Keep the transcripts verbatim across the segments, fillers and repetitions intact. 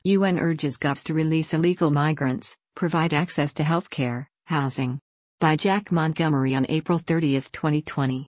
U N urges govs to release illegal migrants, provide access to healthcare, housing. By Jack Montgomery on April thirtieth, twenty twenty.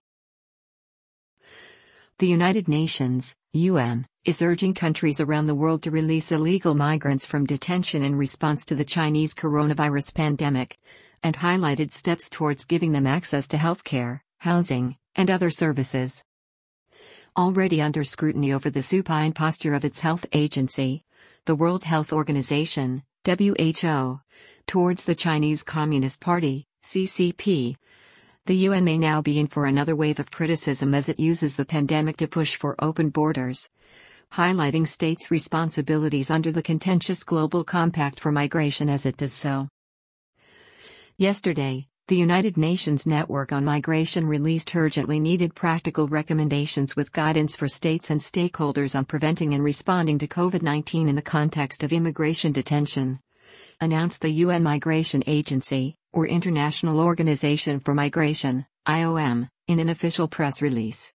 The United Nations, U N, is urging countries around the world to release illegal migrants from detention in response to the Chinese coronavirus pandemic, and highlighted steps towards giving them access to healthcare, housing, and other services. Already under scrutiny over the supine posture of its health agency, the World Health Organization, W H O, towards the Chinese Communist Party, C C P, the U N may now be in for another wave of criticism as it uses the pandemic to push for open borders, highlighting states' responsibilities under the contentious Global Compact for Migration as it does so. Yesterday, the United Nations Network on Migration released urgently needed practical recommendations with guidance for states and stakeholders on preventing and responding to COVID nineteen in the context of immigration detention, announced the U N Migration Agency, or International Organization for Migration, I O M, in an official press release.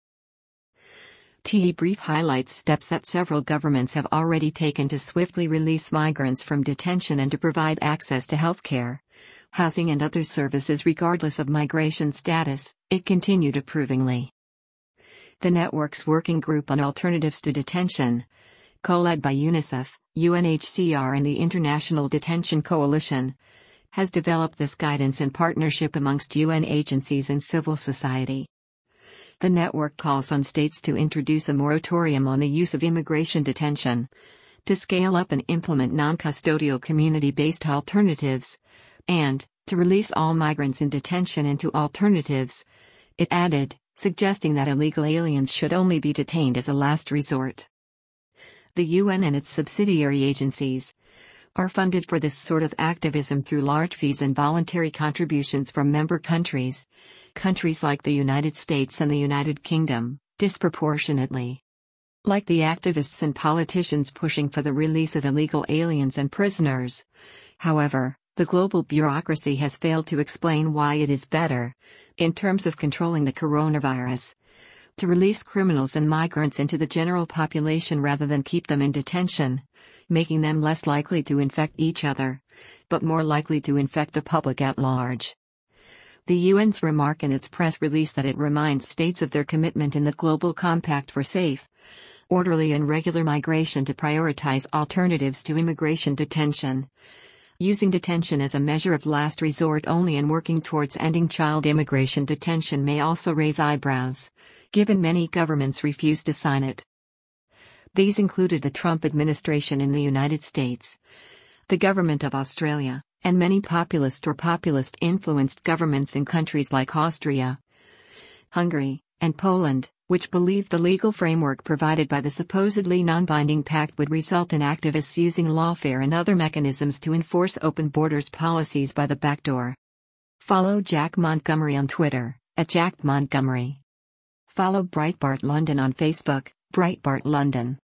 The brief highlights steps that several governments have already taken to swiftly release migrants from detention and to provide access to healthcare, housing and other services regardless of migration status, it continued approvingly. The network's Working Group on Alternatives to Detention, co-led by UNICEF, U N H C R and the International Detention Coalition, has developed this guidance in partnership amongst U N agencies and civil society. The network calls on states to introduce a moratorium on the use of immigration detention, to scale up and implement non-custodial community-based alternatives, and to release all migrants in detention into alternatives, it added, suggesting that illegal aliens should only be detained as a last resort. The U N and its subsidiary agencies are funded for this sort of activism through large fees and voluntary contributions from member countries, countries like the United States and the United Kingdom, disproportionately. Like the activists and politicians pushing for the release of illegal aliens and prisoners, however, the global bureaucracy has failed to explain why it is better, in terms of controlling the coronavirus, to release criminals and migrants into the general population rather than keep them in detention, making them less likely to infect each other, but more likely to infect the public at large. The U N's remark in its press release that it reminds states of their commitment in the Global Compact for safe, orderly and regular migration to prioritize alternatives to immigration detention, using detention as a measure of last resort only and working towards ending child immigration detention may also raise eyebrows, given many governments refuse to sign it. These included the Trump administration in the United States, the government of Australia, and many populist or populist-influenced governments in countries like Austria, Hungary, and Poland, which believed the legal framework provided by the supposedly non-binding pact would result in activists using lawfare and other mechanisms to enforce open borders policies by the back door. Follow Jack Montgomery on Twitter, at Jack Montgomery. Follow Breitbart London on Facebook, Breitbart London.